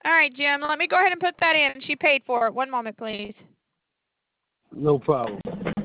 All right, Jim, let me go ahead and put that in. She paid for it. One moment, please. No problem.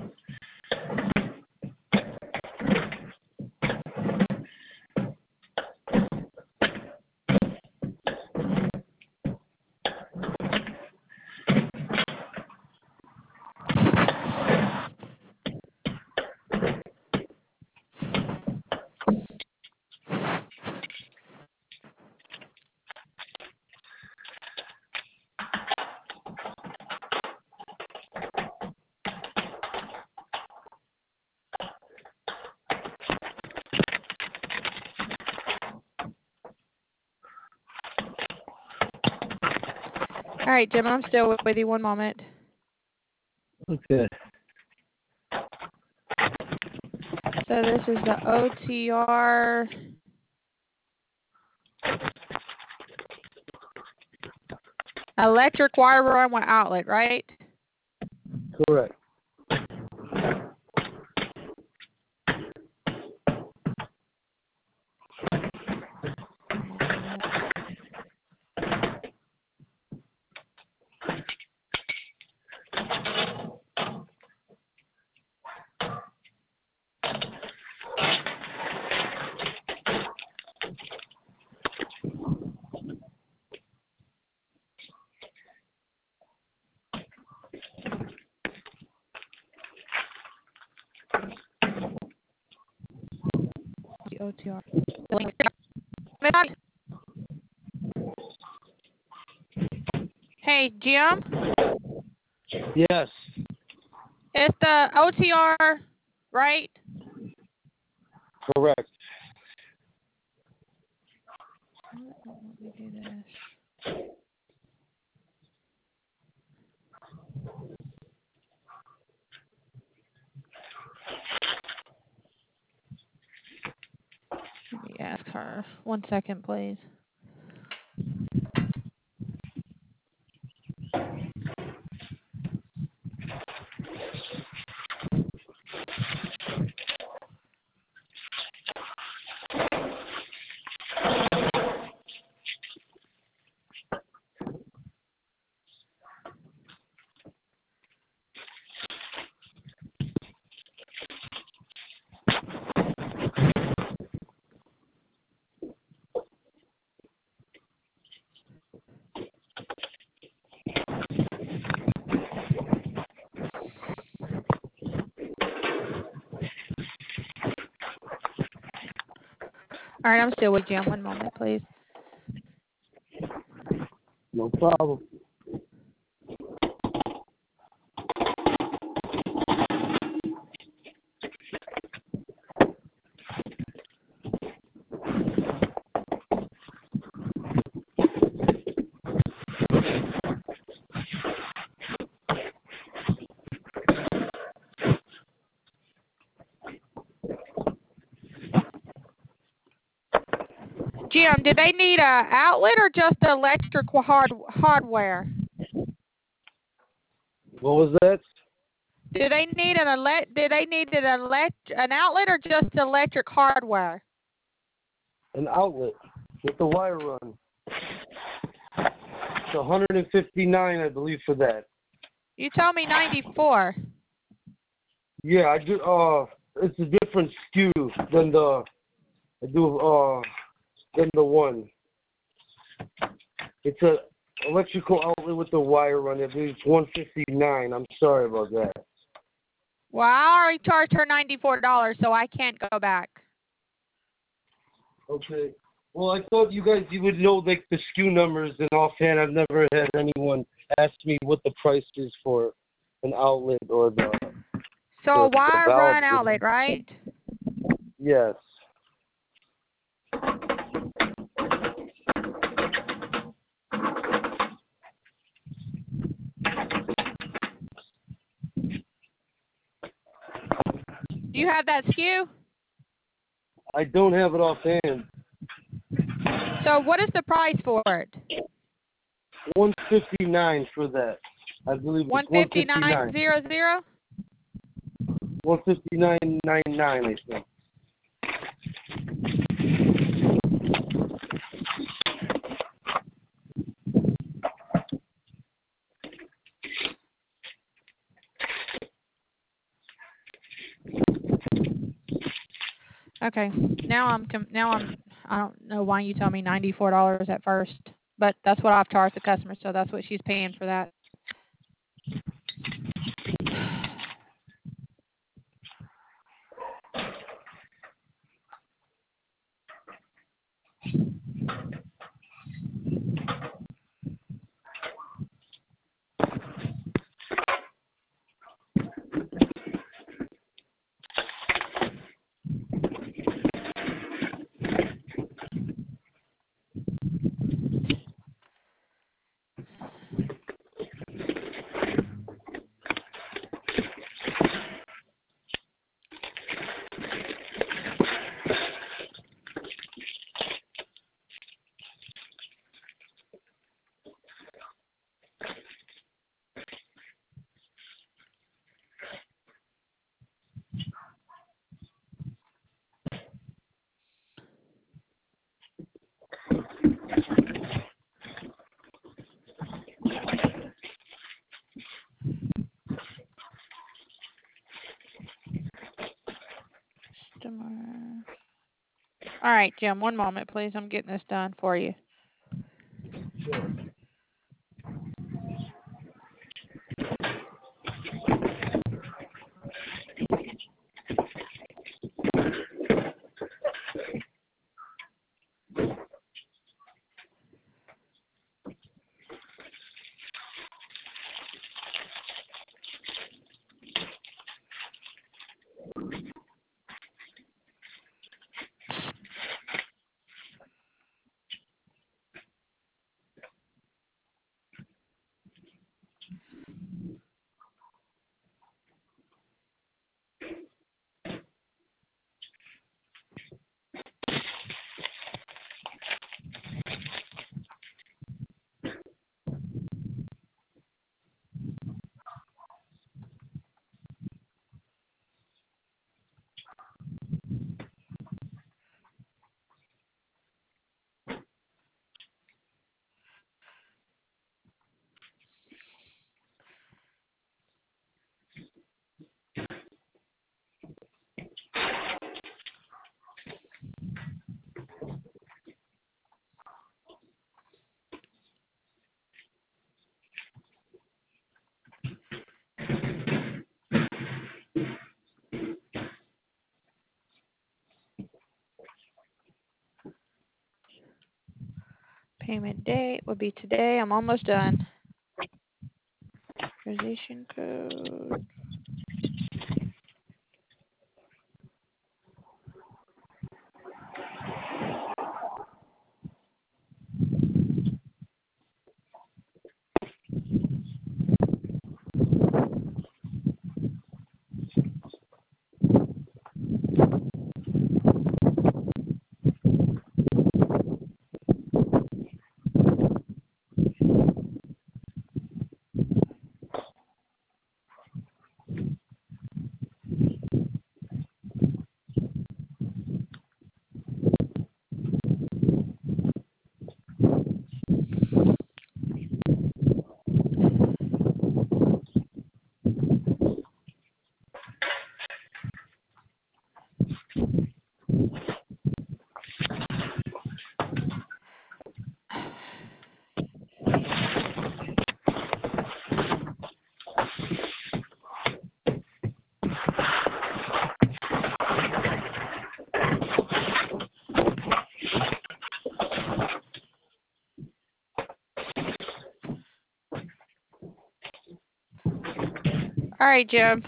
All right, Jim, I'm still with you. One moment. Okay. So this is the OTR. Electric wire run with outlet, right? Correct. The OTR. Hey, Jim? Yes. It's the OTR, right? Correct. Let me do this. Let me ask her. 1 second, please. All right, I'm still with Jim. 1 moment, please. No problem. Jim, did they need a outlet or just electric hardware? What was that? Do they need an outlet or just electric hardware? An outlet with the wire run. It's 159, I believe, for that. You told me 94. Yeah, I do. It's a different SKU than the one. It's a electrical outlet with the wire run. I believe it's 159. I'm sorry about that. Well, I already charged her $94, so I can't go back. Okay. Well, I thought you would know like the SKU numbers, and offhand, I've never had anyone ask me what the price is for an outlet or the. So a wire run outlet, right? Yes. Do you have that SKU? I don't have it offhand. So what is the price for it? 159 for that. I believe it's 159.00? 159.99, I think. Okay. Now I don't know why you told me $94 at first, but that's what I've charged the customer, so that's what she's paying for that. Customer. All right, Jim, one moment, please. I'm getting this done for you. Sure. Payment date would be today. I'm almost done. Authorization code. All right, Jim.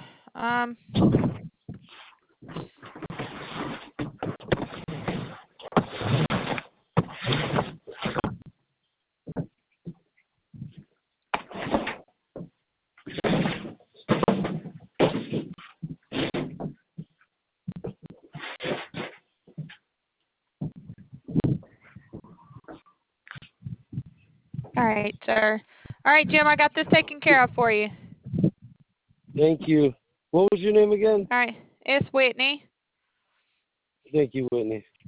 All right, sir. All right, Jim, I got this taken care of for you. Thank you. What was your name again? All right, it's Whitney. Thank you, Whitney.